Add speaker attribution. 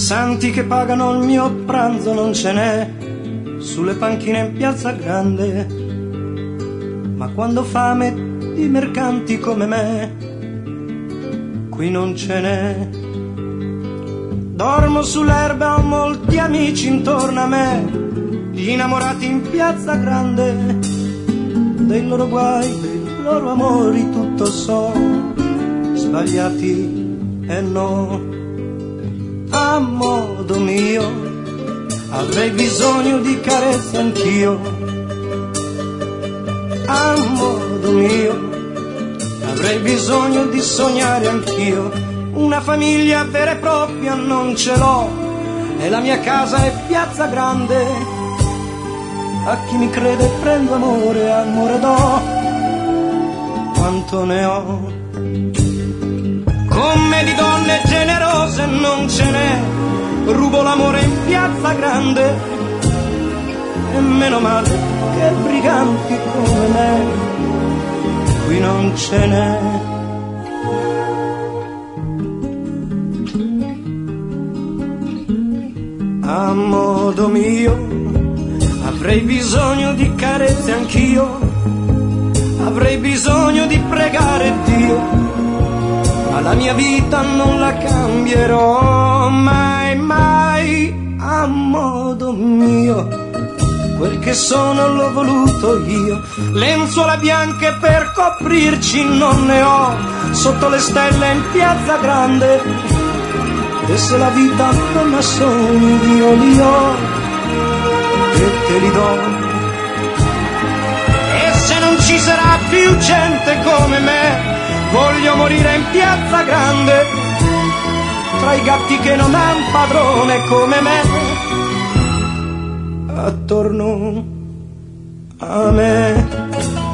Speaker 1: santi che pagano il mio pranzo non ce n'è sulle panchine in Piazza Grande, ma quando fame di mercanti come me qui non ce n'è. Dormo sull'erba, ho molti amici intorno a me, gli innamorati in Piazza Grande, dei loro guai, dei loro amori tutto so, sbagliati e no. A modo mio avrei bisogno di carezze anch'io, a modo mio avrei bisogno di sognare anch'io. Una famiglia vera e propria non ce l'ho e la mia casa è Piazza Grande. A chi mi crede prendo amore, amore do, quanto ne ho. Come di donne generose non ce n'è, rubo l'amore in Piazza Grande, e meno male che briganti come me qui non ce n'è. A modo mio avrei bisogno di carezze anch'io, avrei bisogno di pregare Dio, ma la mia vita non la cambierò mai, mai. A modo mio quel che sono l'ho voluto io, lenzuola bianche per coprirci non ne ho, sotto le stelle in Piazza Grande. E se la vita non ha sogni io li ho e te li do. E se non ci sarà più gente come me, voglio morire in Piazza Grande, tra i gatti che non han padrone come me, attorno a me.